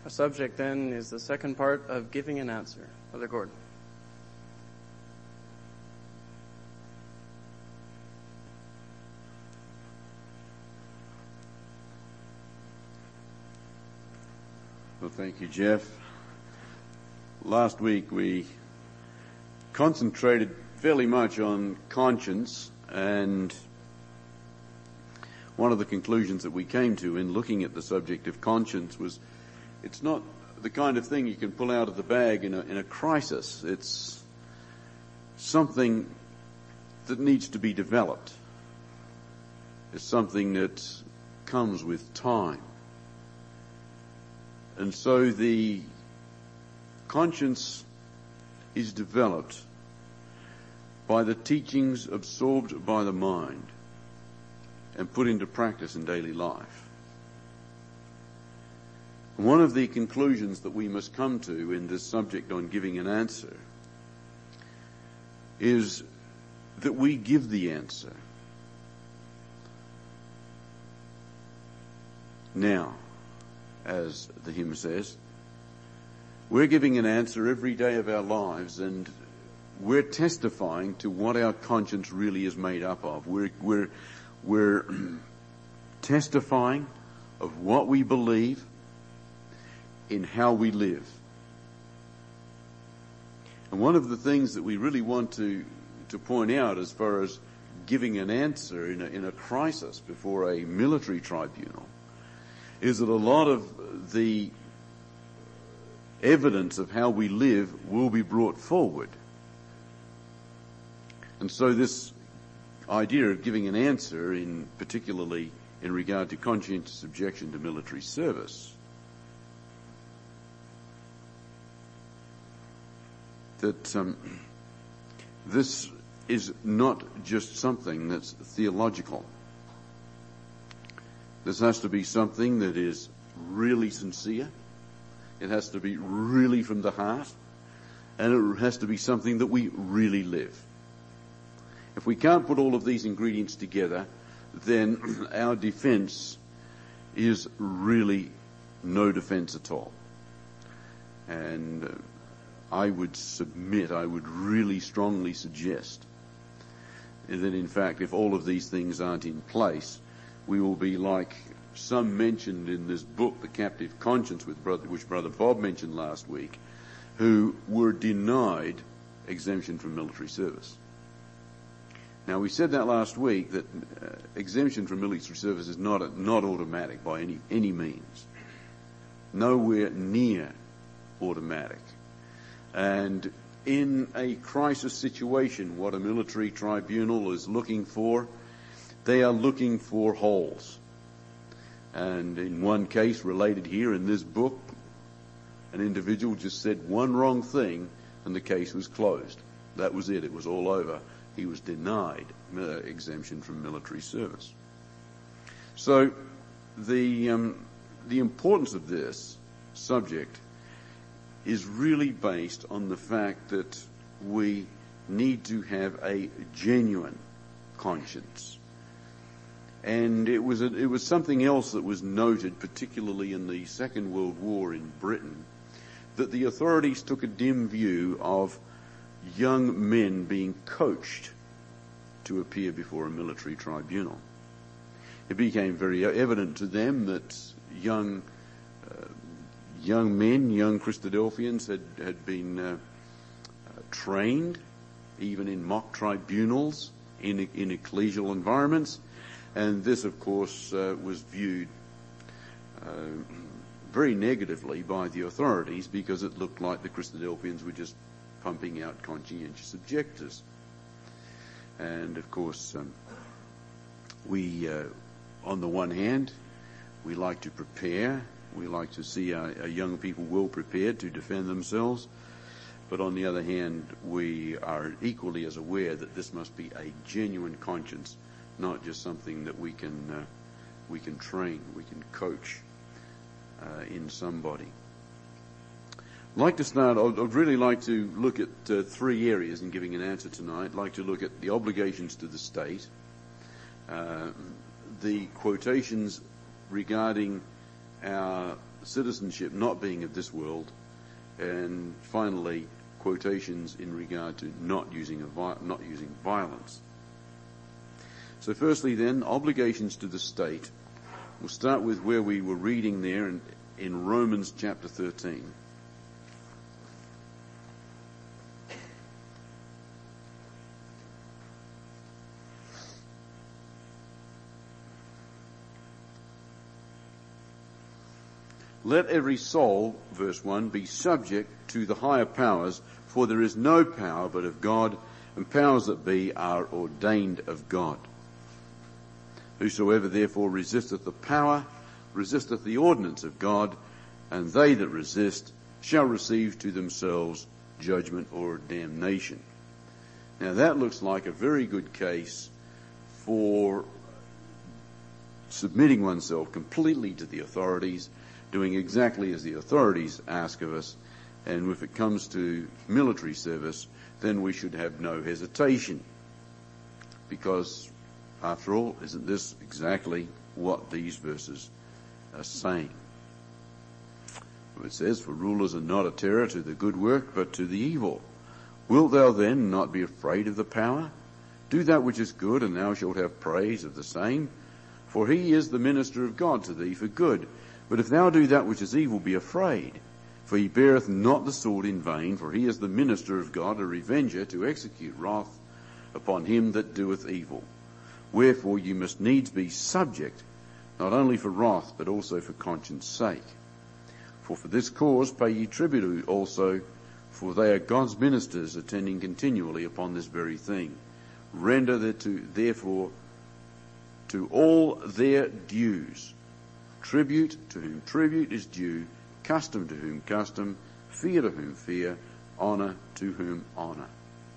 Our subject then is the second part of giving an answer. Brother Gordon. Well, thank you, Jeff. Last week we concentrated fairly much on conscience, and one of the conclusions that we came to in looking at the subject of conscience was it's not the kind of thing you can pull out of the bag in a crisis. It's something that needs to be developed. It's something that comes with time. And so the conscience is developed by the teachings absorbed by the mind and put into practice in daily life. One of the conclusions that we must come to in this subject on giving an answer is that we give the answer now, as the hymn says. We're giving an answer every day of our lives, and we're testifying to what our conscience really is made up of. We're testifying of what we believe in how we live. And one of the things that we really want to point out as far as giving an answer in a crisis before a military tribunal is that a lot of the evidence of how we live will be brought forward. And so this idea of giving an answer, particularly in regard to conscientious objection to military service, that this is not just something that's theological. This has to be something that is really sincere. It has to be really from the heart. And it has to be something that we really live. If we can't put all of these ingredients together, then our defense is really no defense at all. And I would really strongly suggest that in fact, if all of these things aren't in place, we will be like some mentioned in this book, The Captive Conscience, which Brother Bob mentioned last week, who were denied exemption from military service. Now, we said that last week, that exemption from military service is not automatic by any means. Nowhere near automatic. And in a crisis situation, what a military tribunal is looking for, they are looking for holes. And in one case related here in this book, an individual just said one wrong thing and the case was closed. That was it. It was all over. He was denied exemption from military service. So the importance of this subject is really based on the fact that we need to have a genuine conscience. And it was something else that was noted, particularly in the Second World War in Britain, that the authorities took a dim view of young men being coached to appear before a military tribunal. It became very evident to them that young men, young Christadelphians had been trained even in mock tribunals in ecclesial environments, and this of course was viewed very negatively by the authorities because it looked like the Christadelphians were just pumping out conscientious objectors. And of course we on the one hand we like to prepare, we like to see our young people well prepared to defend themselves, but on the other hand we are equally as aware that this must be a genuine conscience, not just something that we can train, we can coach in somebody. I'd like to start, I'd really like to look at three areas in giving an answer tonight. I'd like to look at the obligations to the state, the quotations regarding our citizenship not being of this world, and finally quotations in regard to not using violence. So firstly then, obligations to the state. We'll start with where we were reading there in Romans chapter 13. Let every soul, verse 1, be subject to the higher powers, for there is no power but of God, and powers that be are ordained of God. Whosoever therefore resisteth the power, resisteth the ordinance of God, and they that resist shall receive to themselves judgment or damnation. Now that looks like a very good case for submitting oneself completely to the authorities, doing exactly as the authorities ask of us, and if it comes to military service, then we should have no hesitation. Because, after all, isn't this exactly what these verses are saying? It says, for rulers are not a terror to the good work, but to the evil. Wilt thou then not be afraid of the power? Do that which is good, and thou shalt have praise of the same. For he is the minister of God to thee for good. But if thou do that which is evil, be afraid. For he beareth not the sword in vain, for he is the minister of God, a revenger, to execute wrath upon him that doeth evil. Wherefore you must needs be subject, not only for wrath, but also for conscience sake. For this cause pay ye tribute also, for they are God's ministers, attending continually upon this very thing. Render therefore to all their dues. Tribute to whom tribute is due, custom to whom custom, fear to whom fear, honour to whom honour.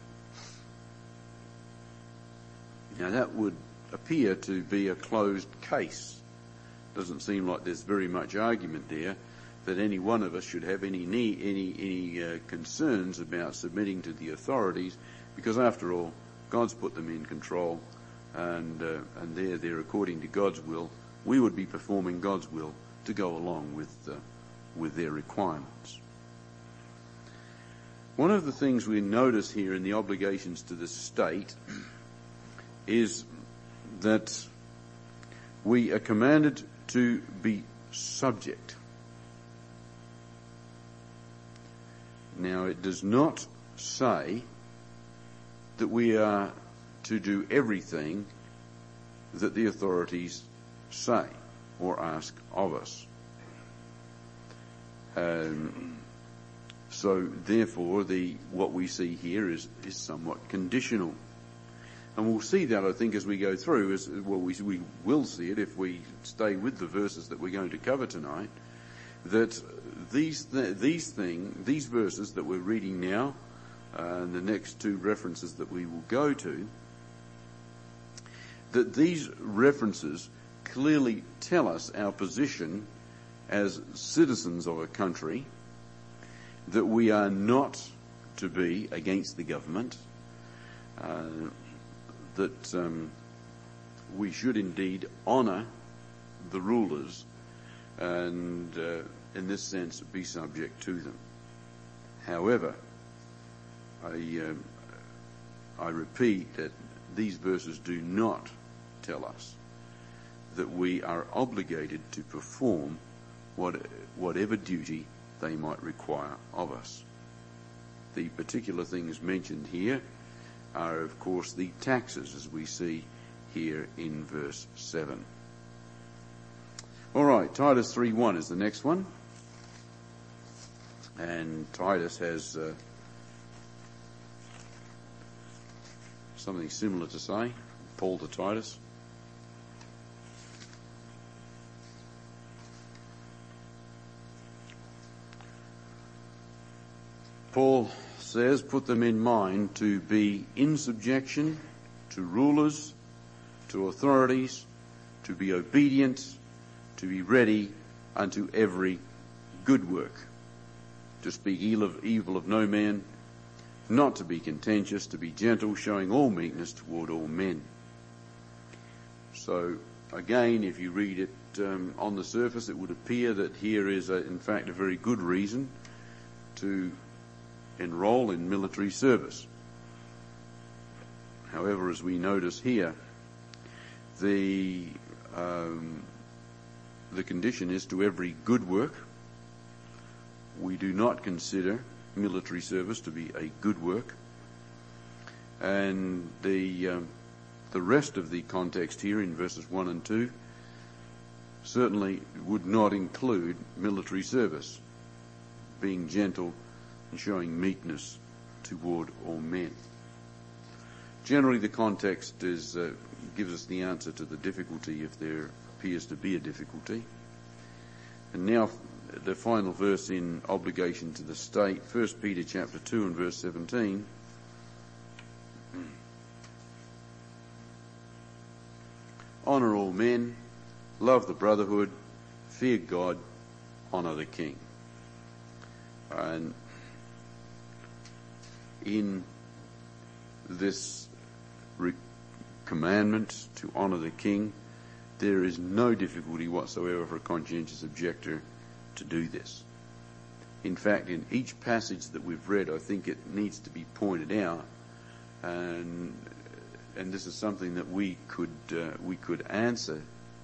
Now that would appear to be a closed case. Doesn't seem like there's very much argument there that any one of us should have any concerns about submitting to the authorities, because after all, God's put them in control, and they're according to God's will. We would be performing God's will to go along with their requirements. One of the things we notice here in the obligations to the state is that we are commanded to be subject. Now, it does not say that we are to do everything that the authorities say or ask of us. So therefore what we see here is somewhat conditional. And we'll see that, I think, as we go through. We will see it if we stay with the verses that we're going to cover tonight, that these verses that we're reading now, and the next two references that we will go to, that these references clearly tell us our position as citizens of a country, that we are not to be against the government, that we should indeed honour the rulers and in this sense be subject to them. However, I repeat that these verses do not tell us that we are obligated to perform whatever duty they might require of us. The particular things mentioned here are, of course, the taxes, as we see here in verse 7. All right, Titus 3:1 is the next one. And Titus has something similar to say, Paul to Titus. Paul says, put them in mind to be in subjection to rulers, to authorities, to be obedient, to be ready unto every good work, to speak evil of no man, not to be contentious, to be gentle, showing all meekness toward all men. So, again, if you read it on the surface it would appear that here is, in fact, a very good reason to enroll in military service. However, as we notice here, the condition is to every good work. We do not consider military service to be a good work. And the rest of the context here in verses 1 and 2 certainly would not include military service, being gentle and showing meekness toward all men. Generally, the context gives us the answer to the difficulty if there appears to be a difficulty. And now the final verse in obligation to the state, 1 Peter chapter 2 and verse 17. Honour all men, love the brotherhood, fear God, honour the king. And in this commandment to honour the king, there is no difficulty whatsoever for a conscientious objector to do this. In fact, in each passage that we've read, I think it needs to be pointed out, and this is something that we could answer,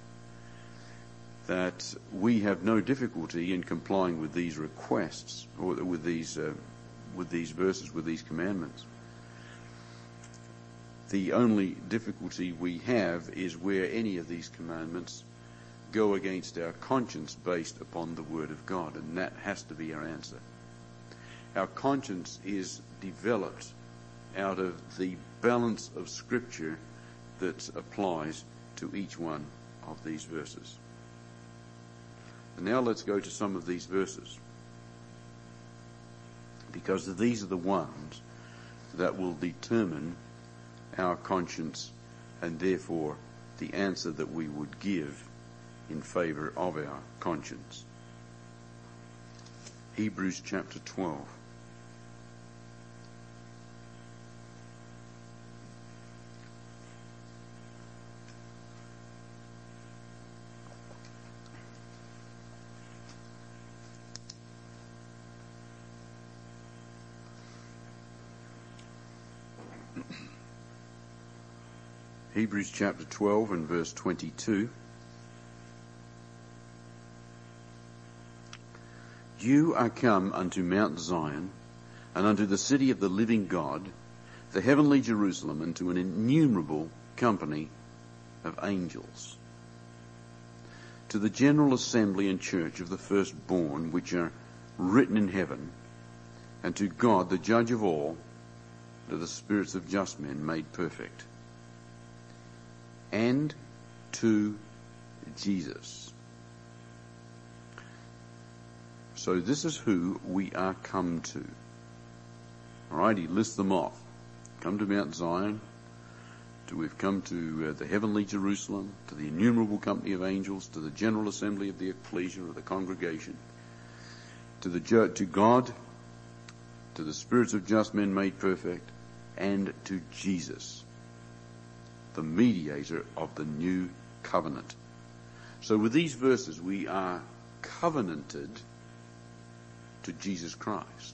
that we have no difficulty in complying with these requests, or with these verses, with these commandments. The only difficulty we have is where any of these commandments go against our conscience based upon the Word of God, and that has to be our answer. Our conscience is developed out of the balance of Scripture that applies to each one of these verses. And now let's go to some of these verses, because these are the ones that will determine our conscience and therefore the answer that we would give in favour of our conscience. Hebrews chapter 12. Hebrews chapter 12 and verse 22. You are come unto Mount Zion, and unto the city of the living God, the heavenly Jerusalem, and to an innumerable company of angels, to the general assembly and church of the firstborn, which are written in heaven, and to God, the judge of all, to the spirits of just men made perfect, and to Jesus. So this is who we are come to. All right, he lists them off. Come to Mount Zion. We've come to the heavenly Jerusalem, to the innumerable company of angels, to the general assembly of the ecclesia or the congregation, to God, to the spirits of just men made perfect, and to Jesus, the mediator of the new covenant. So with these verses, we are covenanted to Jesus Christ.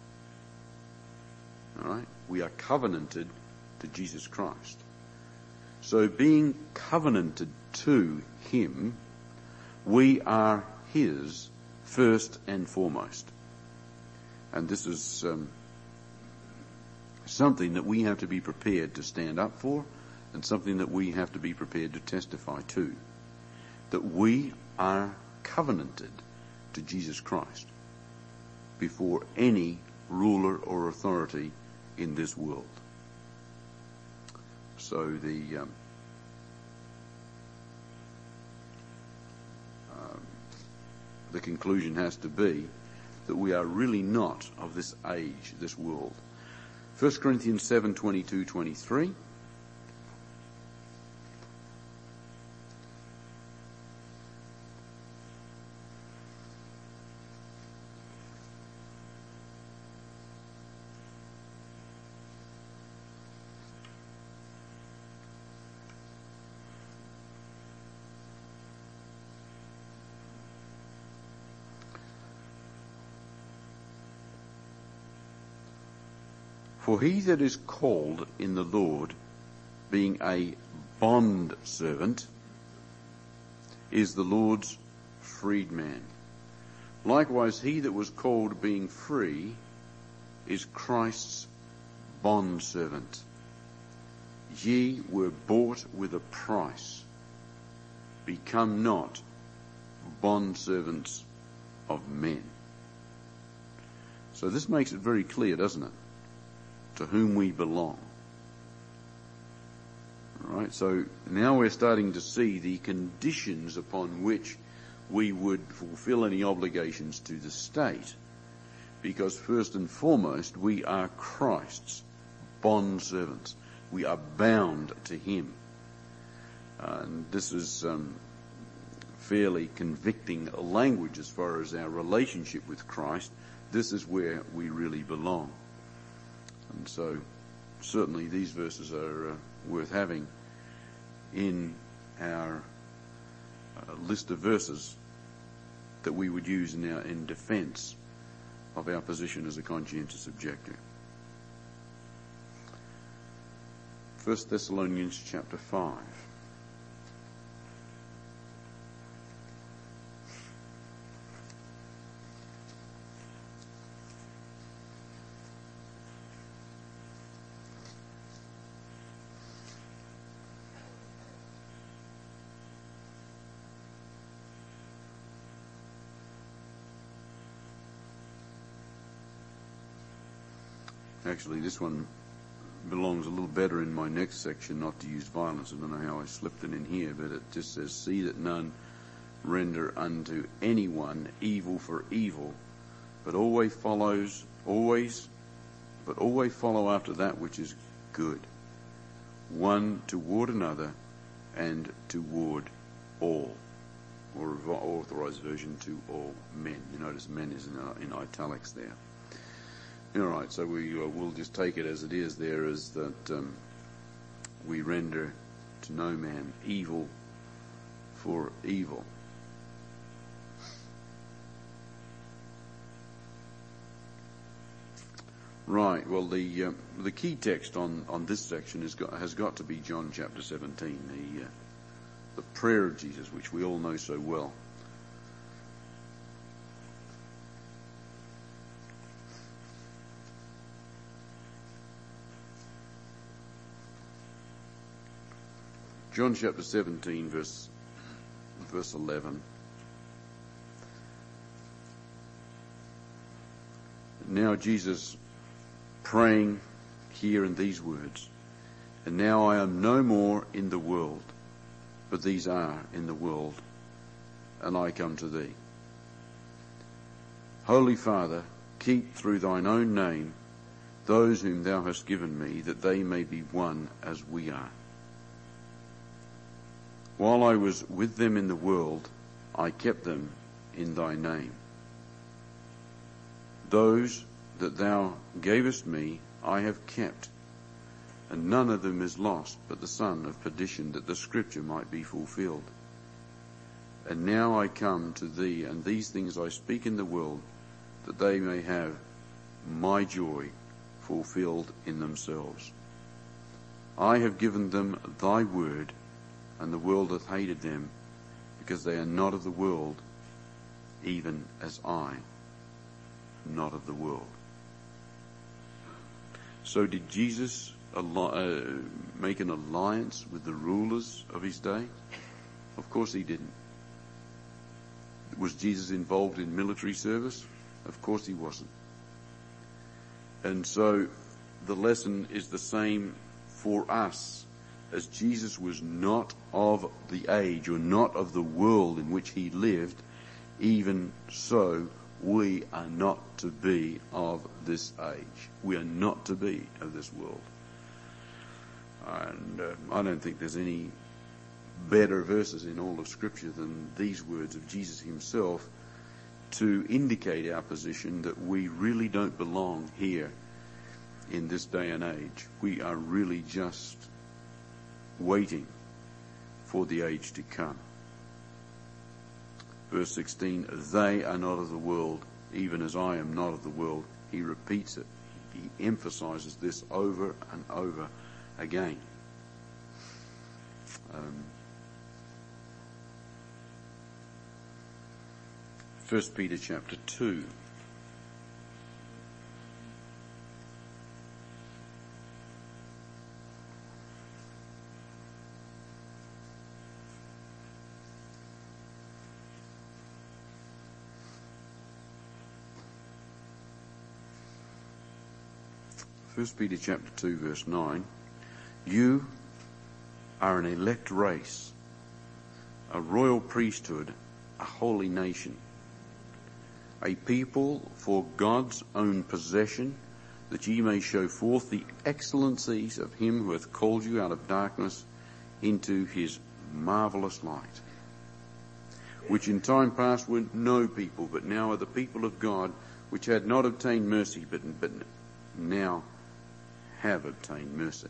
All right? We are covenanted to Jesus Christ. So being covenanted to him, we are his first and foremost. And this is something that we have to be prepared to stand up for, and something that we have to be prepared to testify to. That we are covenanted to Jesus Christ before any ruler or authority in this world. So the conclusion has to be that we are really not of this age, this world. 1 Corinthians 7:22-23. For he that is called in the Lord, being a bond servant, is the Lord's freedman. Likewise, he that was called being free is Christ's bondservant. Ye were bought with a price. Become not bondservants of men. So this makes it very clear, doesn't it? To whom we belong. All right, so now we're starting to see the conditions upon which we would fulfill any obligations to the state. Because first and foremost, we are Christ's bondservants. We are bound to him. And this is fairly convicting language as far as our relationship with Christ. This is where we really belong. And so certainly these verses are worth having in our list of verses that we would use in defence of our position as a conscientious objector. 1 Thessalonians chapter 5. Actually, this one belongs a little better in my next section, not to use violence. I don't know how I slipped it in here, but it just says, see that none render unto anyone evil for evil, but always follow after that which is good, one toward another and toward all. Or Authorized Version, to all men. You notice men is in italics there. All right, so we'll just take it as it is there, is that we render to no man evil for evil. Right, well the key text on this section has got to be John chapter 17, the prayer of Jesus, which we all know so well. John chapter 17, verse 11. Now Jesus praying here in these words, and now I am no more in the world, but these are in the world, and I come to thee. Holy Father, keep through thine own name those whom thou hast given me, that they may be one as we are. While I was with them in the world, I kept them in thy name. Those that thou gavest me, I have kept, and none of them is lost, but the son of perdition, that the scripture might be fulfilled. And now I come to thee, and these things I speak in the world, that they may have my joy fulfilled in themselves. I have given them thy word, and the world hath hated them, because they are not of the world, even as I not of the world. So did Jesus make an alliance with the rulers of his day? Of course he didn't. Was Jesus involved in military service? Of course he wasn't. And so the lesson is the same for us. As Jesus was not of the age or not of the world in which he lived, even so we are not to be of this age. We are not to be of this world. And I don't think there's any better verses in all of Scripture than these words of Jesus himself to indicate our position that we really don't belong here in this day and age. We are really just waiting for the age to come. Verse 16, they are not of the world, even as I am not of the world. He repeats it. he emphasizes this over and over again. 1 Peter chapter 2. First Peter chapter 2 verse 9, you are an elect race, a royal priesthood, a holy nation, a people for God's own possession, that ye may show forth the excellencies of him who hath called you out of darkness into his marvellous light, which in time past were no people, but now are the people of God, which had not obtained mercy, but now have obtained mercy.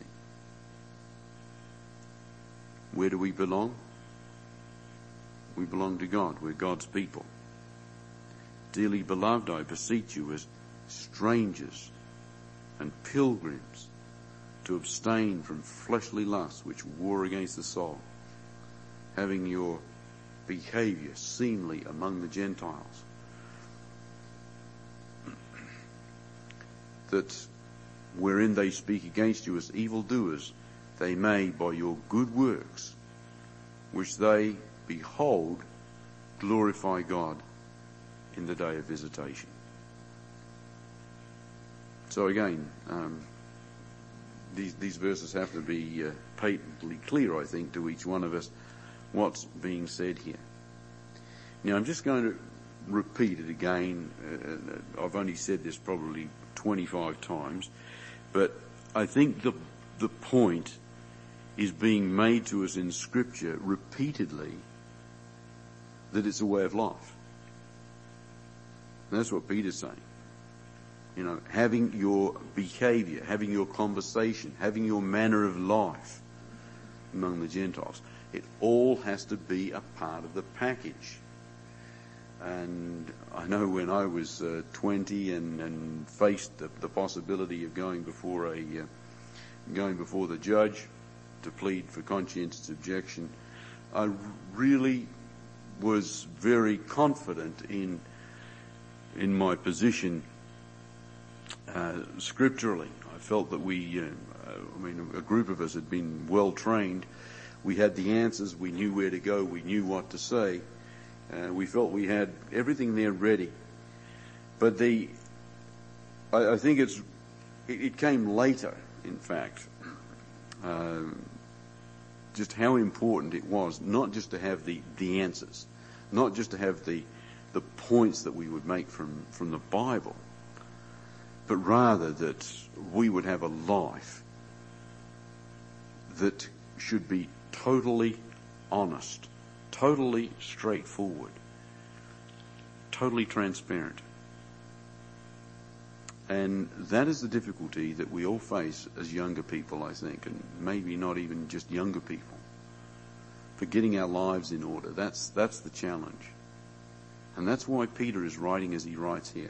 Where do we belong? We belong to God. We're God's people. Dearly beloved, I beseech you as strangers and pilgrims to abstain from fleshly lusts which war against the soul, having your behavior seemly among the Gentiles, that wherein they speak against you as evildoers, they may by your good works, which they behold, glorify God in the day of visitation. So again, these verses have to be patently clear, I think, to each one of us what's being said here. Now I'm just going to repeat it again. I've only said this probably 25 times, but I think the point is being made to us in Scripture repeatedly that it's a way of life. And that's what Peter's saying. You know, having your behavior, having your conversation, having your manner of life among the Gentiles. It all has to be a part of the package. And I know when I was 20 and faced the possibility of going before the judge to plead for conscientious objection, I really was very confident in my position scripturally. I felt that a group of us had been well trained. We had the answers. We knew where to go. We knew what to say. We felt we had everything there ready. But I think it came later, in fact, just how important it was not just to have the answers, not just to have the points that we would make from the Bible, but rather that we would have a life that should be totally honest, totally straightforward, totally transparent. And that is the difficulty that we all face as younger people, I think, and maybe not even just younger people, for getting our lives in order. That's the challenge. And that's why Peter is writing as he writes here.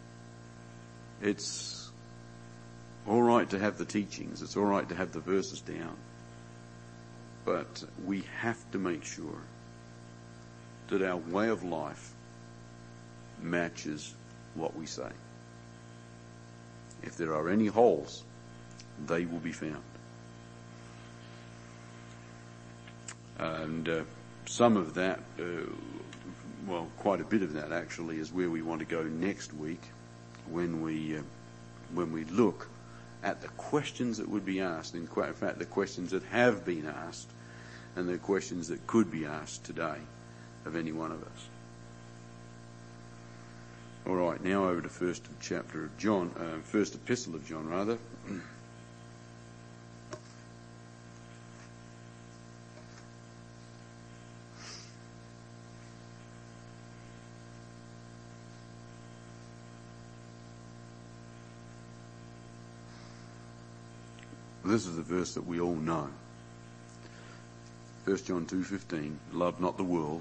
It's all right to have the teachings. It's all right to have the verses down. But we have to make sure that our way of life matches what we say. If there are any holes, they will be found. And some of that, quite a bit of that actually, is where we want to go next week when we look at the questions that would be asked. In fact, the questions that have been asked and the questions that could be asked today of any one of us. All right, now over to first epistle of John, rather. This is the verse that we all know. 1 John 2:15, love not the world,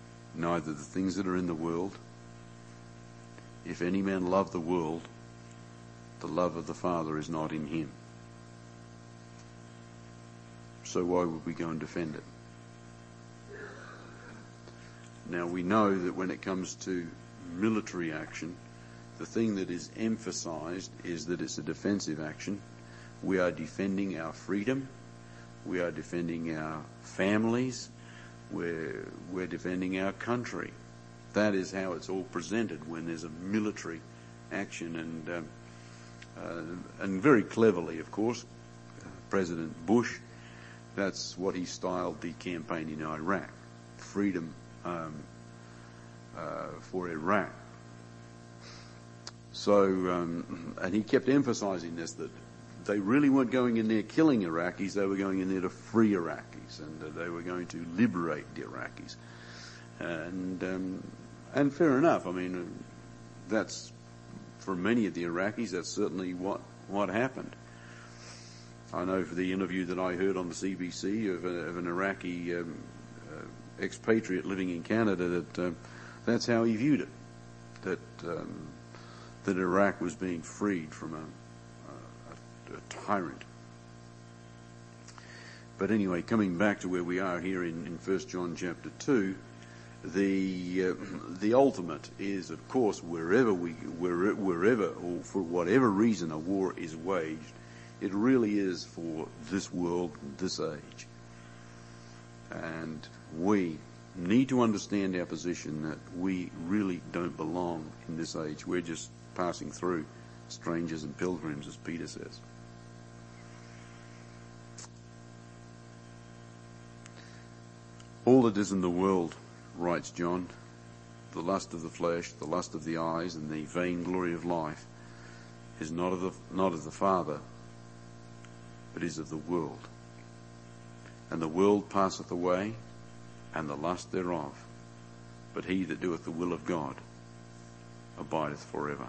neither the things that are in the world. If any man love the world, the love of the Father is not in him. So why would we go and defend it? Now we know that when it comes to military action, the thing that is emphasized is that it's a defensive action. We are defending our freedom. We are defending our families. We're defending our country. That is how it's all presented when there's a military action. And very cleverly, of course, President Bush, that's what he styled the campaign in Iraq. Freedom for Iraq. So, and he kept emphasizing this, that they really weren't going in there killing Iraqis, they were going in there to free Iraqis, and they were going to liberate the Iraqis. And fair enough, I mean, that's, for many of the Iraqis, that's certainly what happened. I know for the interview that I heard on the CBC of an Iraqi expatriate living in Canada, that that's how he viewed it, that Iraq was being freed from a tyrant. But anyway, coming back to where we are here in 1 John chapter 2, the ultimate is, of course, wherever or for whatever reason a war is waged, it really is for this world, this age. And we need to understand our position that we really don't belong in this age. We're just passing through, strangers and pilgrims, as Peter says. All that is in the world, writes John, the lust of the flesh, the lust of the eyes, and the vainglory of life, is not of the Father, but is of the world. And the world passeth away, and the lust thereof. But he that doeth the will of God abideth forever.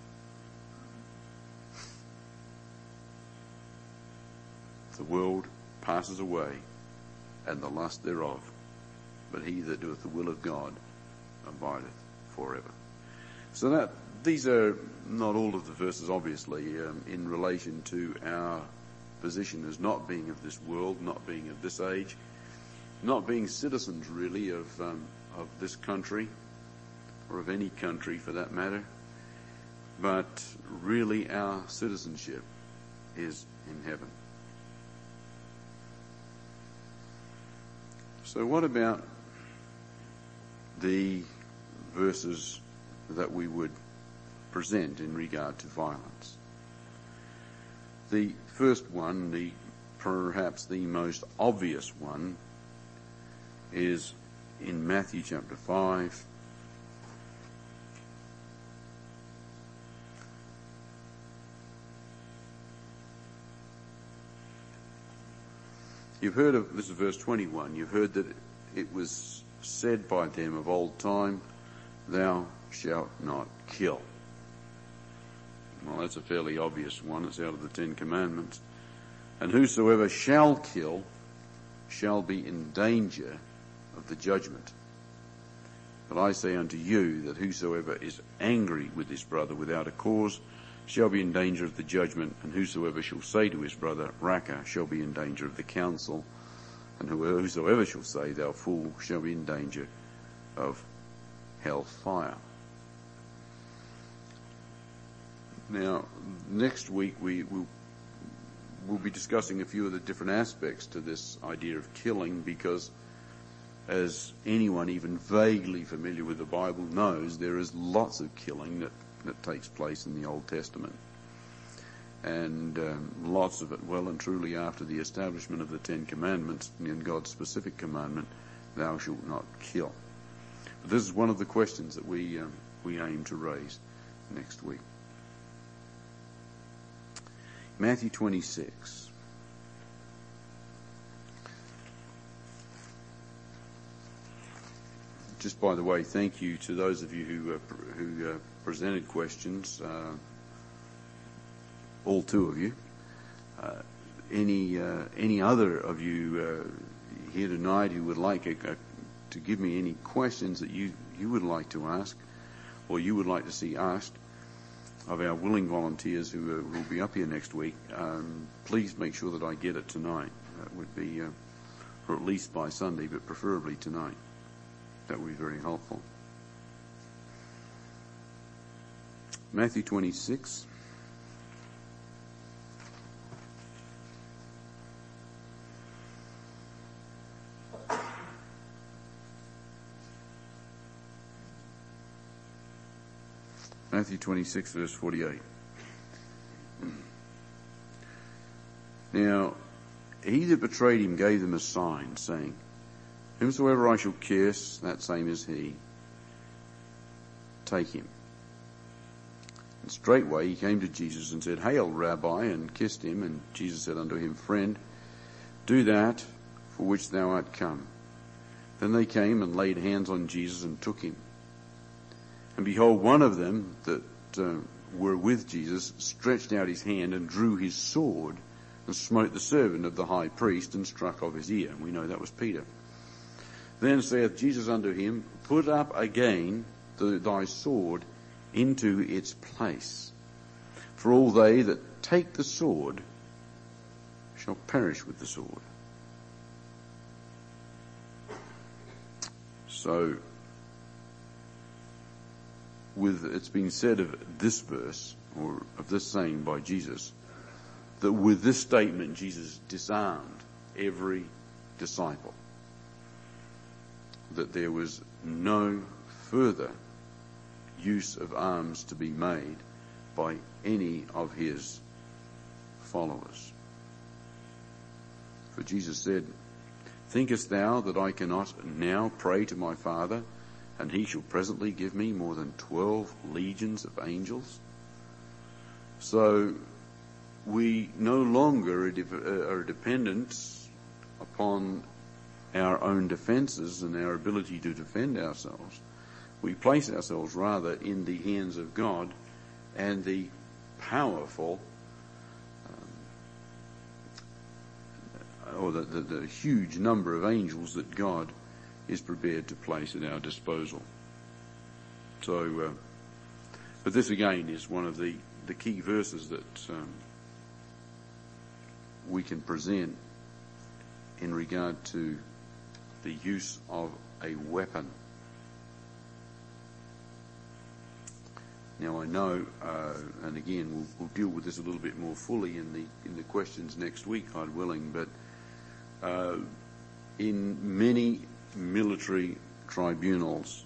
The world passes away, and the lust thereof. But he that doeth the will of God abideth forever. So these are not all of the verses, obviously, in relation to our position as not being of this world, not being of this age, not being citizens really of this country, or of any country for that matter, but really our citizenship is in heaven. So what about the verses that we would present in regard to violence? The first one, perhaps the most obvious one, is in Matthew chapter 5. You've heard of, this is verse 21, you've heard that it was said by them of old time, thou shalt not kill. Well, that's a fairly obvious one. It's out of the Ten Commandments. And whosoever shall kill shall be in danger of the judgment. But I say unto you that whosoever is angry with his brother without a cause shall be in danger of the judgment, and whosoever shall say to his brother, Raca, shall be in danger of the council, and whosoever shall say, thou fool, shall be in danger of hell's fire. Now, next week we'll be discussing a few of the different aspects to this idea of killing, because as anyone even vaguely familiar with the Bible knows, there is lots of killing that takes place in the Old Testament. And lots of it well and truly after the establishment of the Ten Commandments and God's specific commandment, thou shalt not kill. But this is one of the questions that we aim to raise next week. Matthew 26. Just by the way, thank you to those of you who presented questions, all two of you. Any other of you here tonight who would like to give me any questions that you would like to ask, or you would like to see asked, of our willing volunteers who will be up here next week, please make sure that I get it tonight. That would be, or at least by Sunday, but preferably tonight. That would be very helpful. Matthew 26. Matthew 26, verse 48. Now, he that betrayed him gave them a sign, saying, Whomsoever I shall kiss, that same is he. Take him. And straightway he came to Jesus and said, Hail, Rabbi, and kissed him. And Jesus said unto him, Friend, do that for which thou art come. Then they came and laid hands on Jesus and took him. And behold, one of them that were with Jesus stretched out his hand and drew his sword and smote the servant of the high priest and struck off his ear. And we know that was Peter. Then saith Jesus unto him, Put up again thy sword into its place. For all they that take the sword shall perish with the sword. So, it's been said of this verse, or of this saying by Jesus, that with this statement Jesus disarmed every disciple. That there was no further use of arms to be made by any of his followers. For Jesus said, Thinkest thou that I cannot now pray to my Father, and he shall presently give me more than 12 legions of angels? So we no longer are dependent upon our own defences and our ability to defend ourselves. We place ourselves rather in the hands of God and the powerful, or the huge number of angels that God is prepared to place at our disposal. So, but this again is one of the key verses that we can present in regard to the use of a weapon. Now I know, and again we'll deal with this a little bit more fully in the questions next week, God willing, but in many military tribunals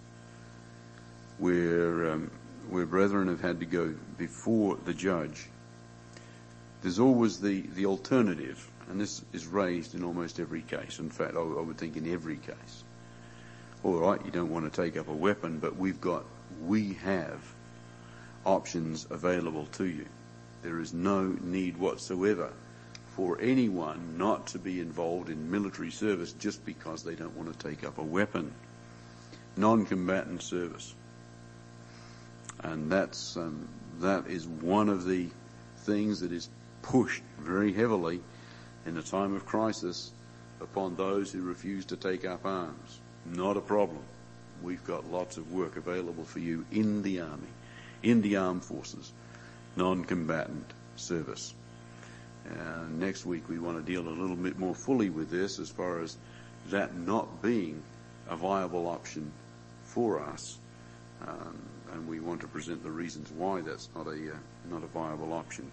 where brethren have had to go before the judge, there's always the alternative, and this is raised in almost every case. In fact, I would think in every case. All right, you don't want to take up a weapon, but we have options available to you. There is no need whatsoever for anyone not to be involved in military service just because they don't want to take up a weapon. Non-combatant service. And that is one of the things that is pushed very heavily in a time of crisis upon those who refuse to take up arms. Not a problem. We've got lots of work available for you in the army, in the armed forces, non-combatant service. Next week we want to deal a little bit more fully with this as far as that not being a viable option for us, and we want to present the reasons why that's not a viable option.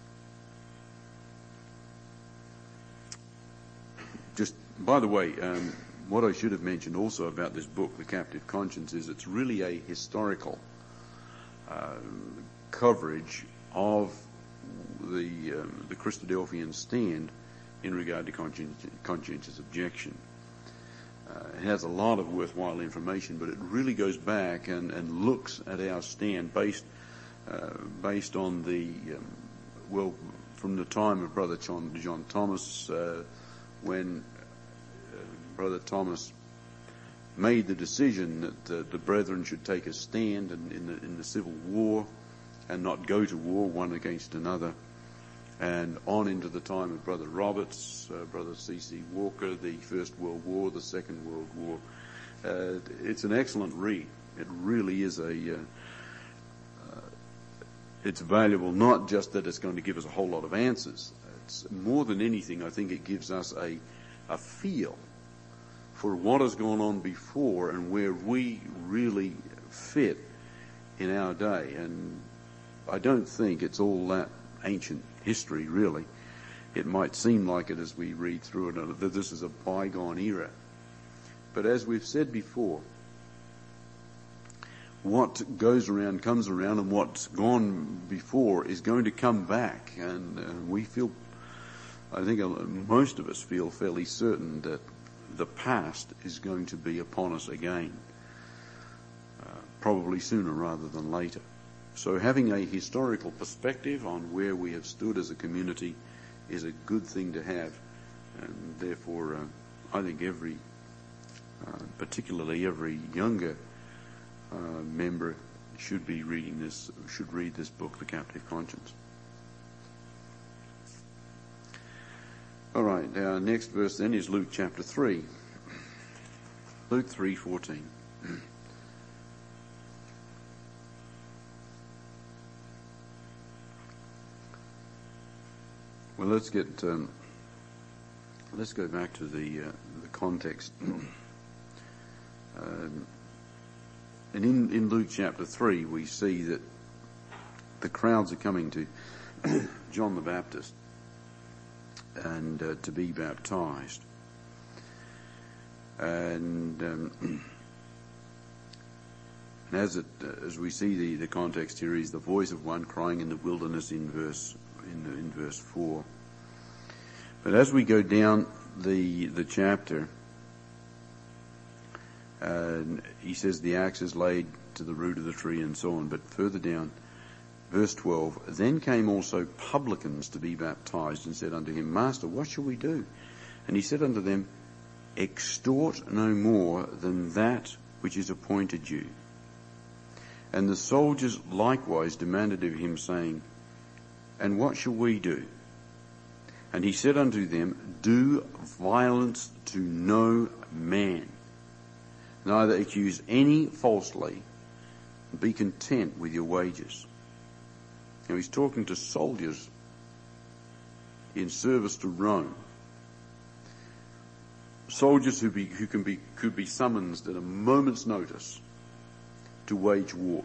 Just by the way, what I should have mentioned also about this book, The Captive Conscience, is it's really a historical coverage of the Christadelphian stand in regard to conscientious objection. It has a lot of worthwhile information, but it really goes back and looks at our stand based on from the time of Brother John Thomas, when Brother Thomas made the decision that the brethren should take a stand in the Civil War and not go to war one against another, and on into the time of Brother Roberts, Brother C.C. Walker, the First World War, the Second World War. It's an excellent read. It really is it's valuable not just that it's going to give us a whole lot of answers. It's more than anything, I think it gives us a feel for what has gone on before and where we really fit in our day. And I don't think it's all that ancient history, really. It might seem like it as we read through it, that this is a bygone era. But as we've said before, what goes around comes around, and what's gone before is going to come back. And we feel, I think most of us feel fairly certain that the past is going to be upon us again, probably sooner rather than later. So having a historical perspective on where we have stood as a community is a good thing to have, and therefore I think particularly every younger member should read this book, The Captive Conscience. All right, our next verse then is Luke chapter 3. Luke 3:14. Well, let's go back to the context. And in Luke chapter 3, we see that the crowds are coming to John the Baptist and to be baptized. And as we see the context here is the voice of one crying in the wilderness in verse 4. But as we go down the chapter, he says the axe is laid to the root of the tree and so on. But further down, verse 12, then came also publicans to be baptized and said unto him, Master, what shall we do? And he said unto them, extort no more than that which is appointed you. And the soldiers likewise demanded of him, saying, and what shall we do? And he said unto them, do violence to no man, neither accuse any falsely, be content with your wages. Now he's talking to soldiers in service to Rome. Soldiers who could be summoned at a moment's notice to wage war.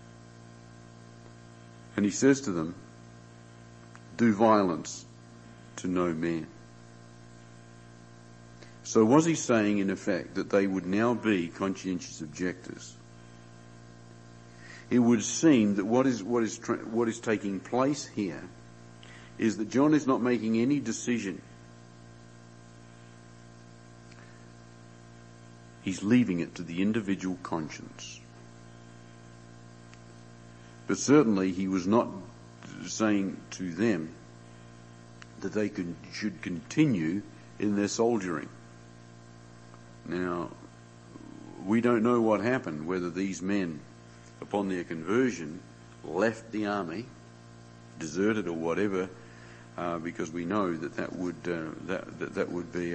And he says to them, do violence to no man. So was he saying in effect that they would now be conscientious objectors? It would seem that what is taking place here is that John is not making any decision. He's leaving it to the individual conscience. But certainly he was not saying to them that they should continue in their soldiering. Now, we don't know what happened, whether these men, upon their conversion, left the army, deserted or whatever, because we know that would be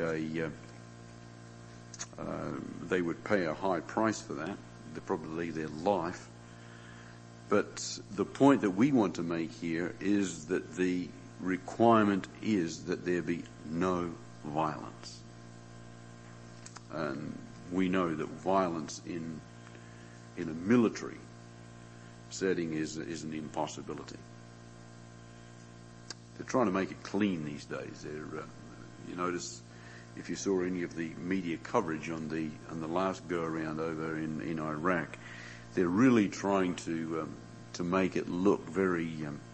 they would pay a high price for that, probably their life. But the point that we want to make here is that the requirement is that there be no violence. And we know that violence in a military setting is an impossibility. They're trying to make it clean these days. You notice, if you saw any of the media coverage on the last go around over in Iraq, they're really trying to make it look very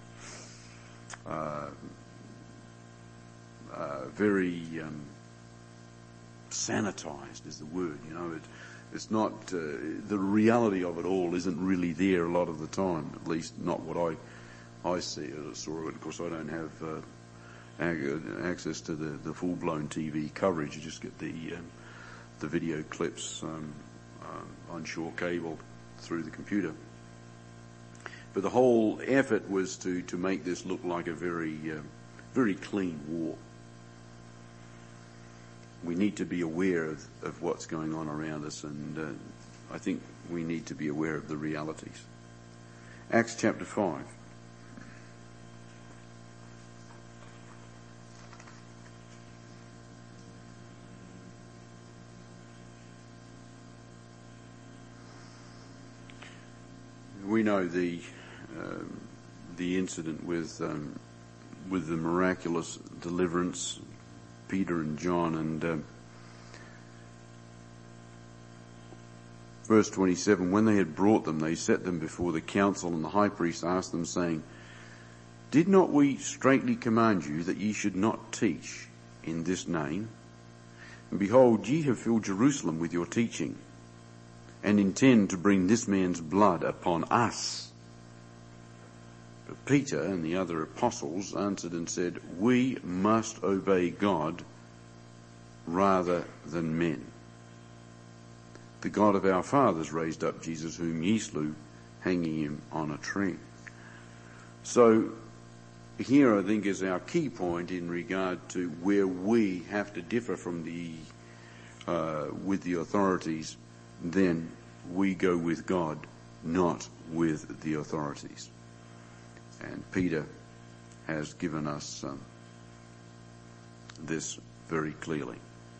sanitized is the word. You know, it's not the reality of it all isn't really there a lot of the time. At least not what I see or saw. Of course, I don't have access to the full-blown TV coverage. You just get the video clips on shore cable through the computer. But the whole effort was to make this look like a very clean war. We need to be aware of what's going on around us, and I think we need to be aware of the realities. Acts chapter 5. We know the incident with the miraculous deliverance, Peter and John, and verse 27, when they had brought them, they set them before the council, and the high priest asked them, saying, Did not we straitly command you that ye should not teach in this name? And behold, ye have filled Jerusalem with your teaching, and intend to bring this man's blood upon us. But Peter and the other apostles answered and said, We must obey God rather than men. The God of our fathers raised up Jesus, whom ye slew, hanging him on a tree. So here I think is our key point in regard to where we have to differ from with the authorities. Then we go with God, not with the authorities. And Peter has given us this very clearly.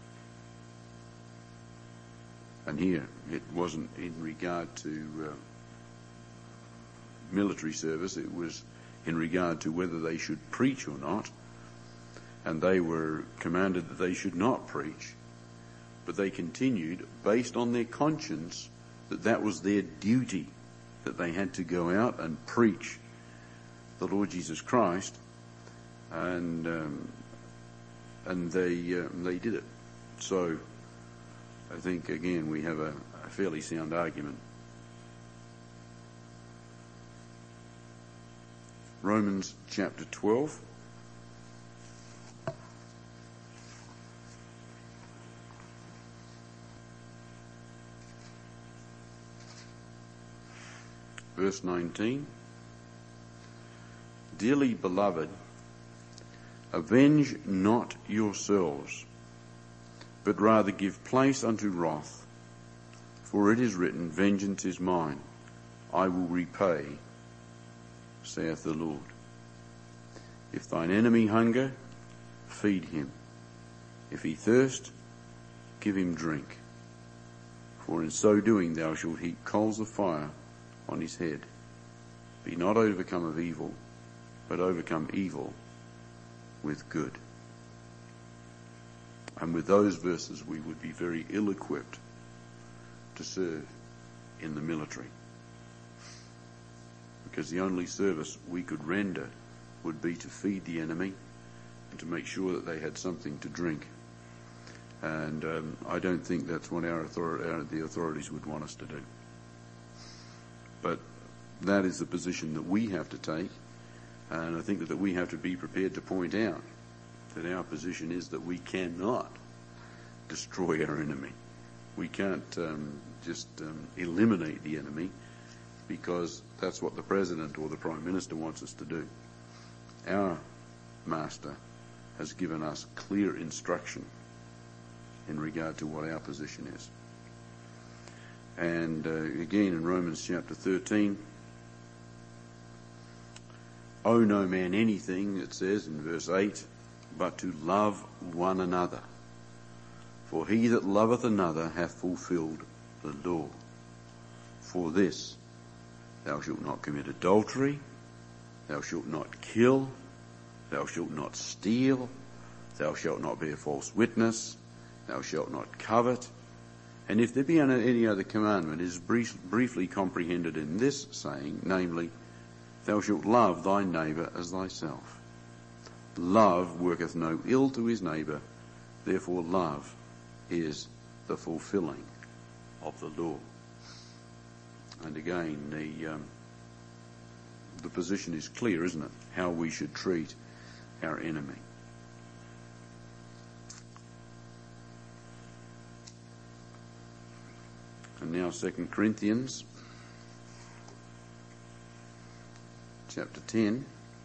And here, it wasn't in regard to military service, it was in regard to whether they should preach or not. And they were commanded that they should not preach, but they continued, based on their conscience, that was their duty, that they had to go out and preach the Lord Jesus Christ, and they did it. So I think, again, we have a fairly sound argument. Romans chapter 12. Verse 19. Dearly beloved, avenge not yourselves, but rather give place unto wrath. For it is written, Vengeance is mine, I will repay, saith the Lord. If thine enemy hunger, feed him. If he thirst, give him drink. For in so doing thou shalt heap coals of fire on his head. Be not overcome of evil, but overcome evil with good. And with those verses we would be very ill-equipped to serve in the military. Because the only service we could render would be to feed the enemy and to make sure that they had something to drink. And I don't think that's what the authorities would want us to do. But that is the position that we have to take. And I think that we have to be prepared to point out that our position is that we cannot destroy our enemy. We can't just eliminate the enemy, because that's what the President or the Prime Minister wants us to do. Our Master has given us clear instruction in regard to what our position is. And again in Romans chapter 13, owe no man anything, it says in verse 8, but to love one another. For he that loveth another hath fulfilled the law. For this, thou shalt not commit adultery, thou shalt not kill, thou shalt not steal, thou shalt not bear false witness, thou shalt not covet. And if there be any other commandment, it is briefly comprehended in this saying, namely, thou shalt love thy neighbour as thyself. Love worketh no ill to his neighbour, therefore love is the fulfilling of the law. And again, the position is clear, isn't it? How we should treat our enemy. And now 2 Corinthians chapter 10.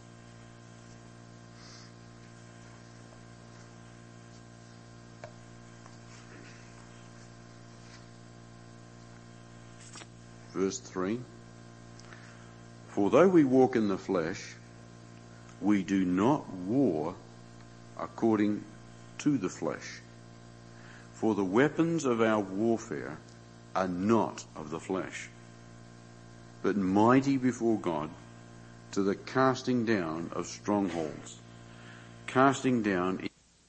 Verse 3. For though we walk in the flesh, we do not war according to the flesh. For the weapons of our warfare are not of the flesh, but mighty before God to the casting down of strongholds. Casting down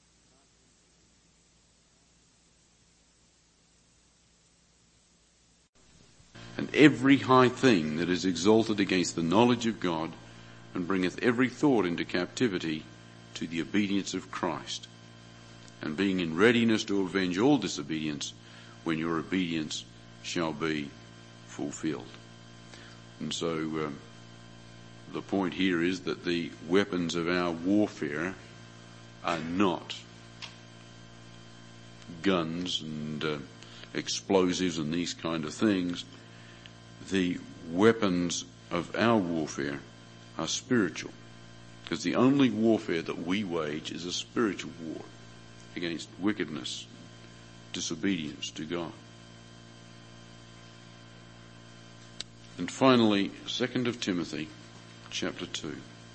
and every high thing that is exalted against the knowledge of God, and bringeth every thought into captivity to the obedience of Christ, and being in readiness to avenge all disobedience when your obedience shall be fulfilled. And so the point here is that the weapons of our warfare are not guns and explosives and these kind of things. The weapons of our warfare are spiritual, because the only warfare that we wage is a spiritual war against wickedness, disobedience to God. And finally, 2 Timothy chapter 2.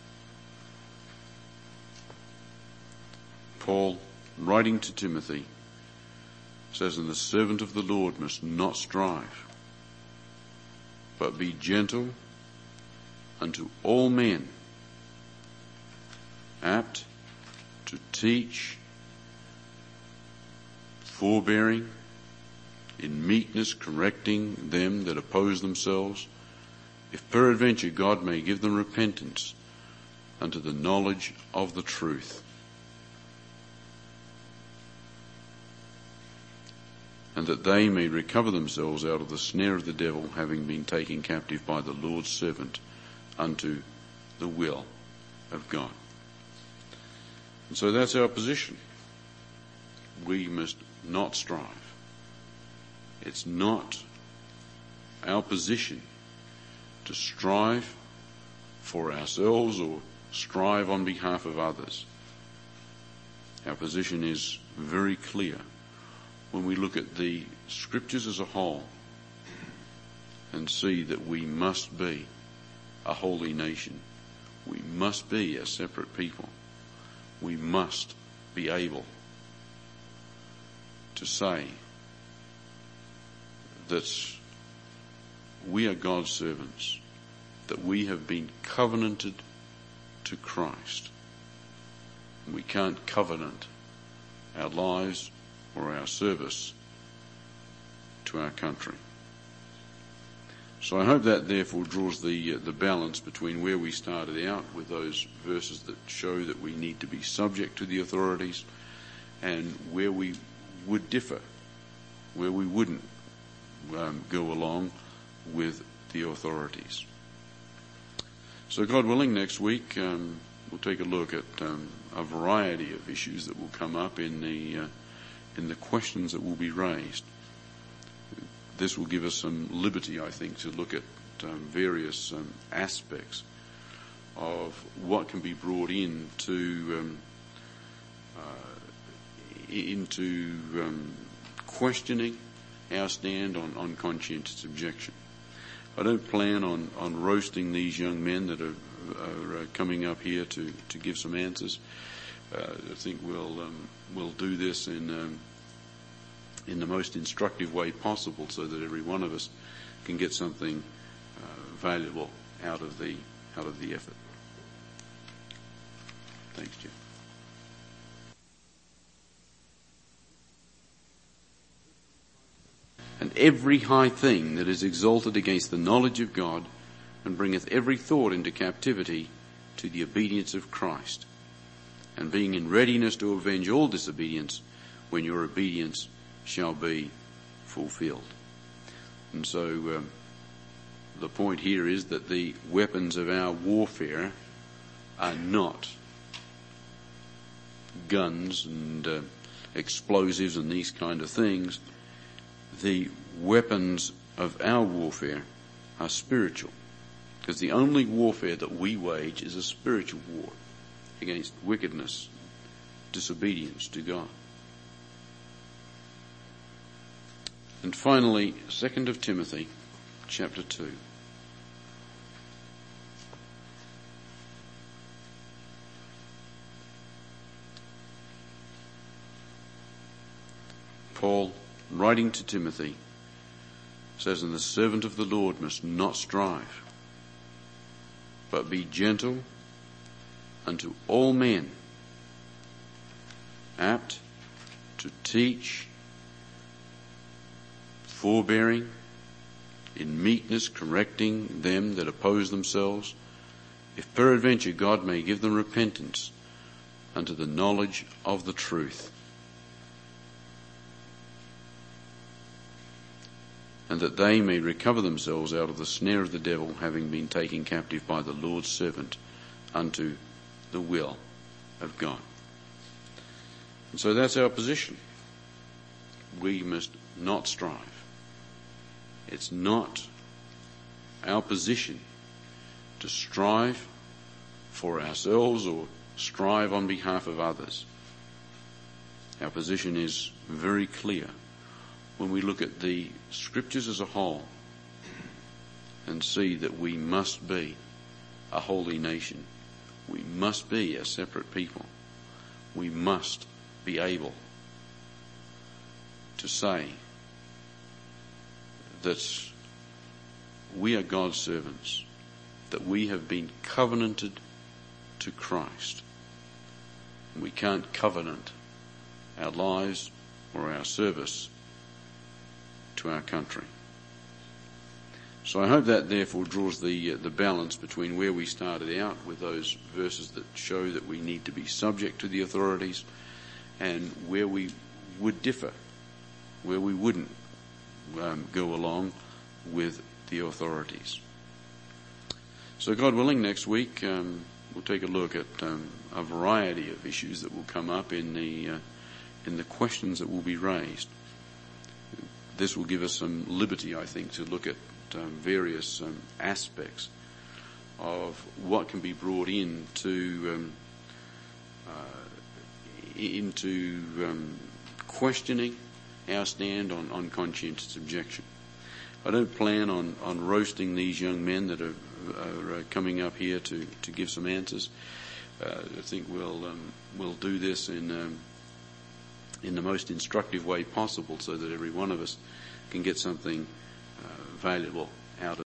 Paul, writing to Timothy, says, "And the servant of the Lord must not strive, but be gentle unto all men, apt to teach, forbearing, in meekness correcting them that oppose themselves, if peradventure God may give them repentance unto the knowledge of the truth, and that they may recover themselves out of the snare of the devil, having been taken captive by the Lord's servant unto the will of God." And so that's our position. We must not strive. It's not our position to strive for ourselves or strive on behalf of others. Our position is very clear when we look at the scriptures as a whole and see that we must be a holy nation. We must be a separate people. We must be able to say that we are God's servants, that we have been covenanted to Christ. We can't covenant our lives or our service to our country. So I hope that therefore draws the balance between where we started out with those verses that show that we need to be subject to the authorities, and where we would differ, where we wouldn't go along with the authorities. So God willing, next week we'll take a look at a variety of issues that will come up in the questions that will be raised. This will give us some liberty, I think, to look at various aspects of what can be brought into questioning our stand on conscientious objection. I don't plan on roasting these young men that are coming up here to give some answers. I think we'll do this in the most instructive way possible, so that every one of us can get something valuable out of the effort. Thanks, Jeff. And every high thing that is exalted against the knowledge of God, and bringeth every thought into captivity to the obedience of Christ, and being in readiness to avenge all disobedience when your obedience shall be fulfilled. And so the point here is that the weapons of our warfare are not guns and explosives and these kind of things. The weapons of our warfare are spiritual, because the only warfare that we wage is a spiritual war against wickedness, disobedience to God. And finally, 2 Timothy chapter 2. Paul, writing to Timothy, says, and the servant of the Lord must not strive, but be gentle unto all men, apt to teach, forbearing, in meekness correcting them that oppose themselves, if peradventure God may give them repentance unto the knowledge of the truth, and that they may recover themselves out of the snare of the devil, having been taken captive by the Lord's servant unto the will of God. And so that's our position. We must not strive. It's not our position to strive for ourselves or strive on behalf of others. Our position is very clear when we look at the scriptures as a whole and see that we must be a holy nation. We must be a separate people. We must be able to say that we are God's servants, that we have been covenanted to Christ. We can't covenant our lives or our service to our country. So I hope that therefore draws the balance between where we started out with those verses that show that we need to be subject to the authorities and where we would differ, where we wouldn't go along with the authorities. So God willing, next week we'll take a look at a variety of issues that will come up in the questions that will be raised. This will give us some liberty, I think, to look at various aspects of what can be brought into questioning our stand on conscientious objection. I don't plan on roasting these young men that are coming up here to give some answers. I think we'll do this in the most instructive way possible so that every one of us can get something valuable out of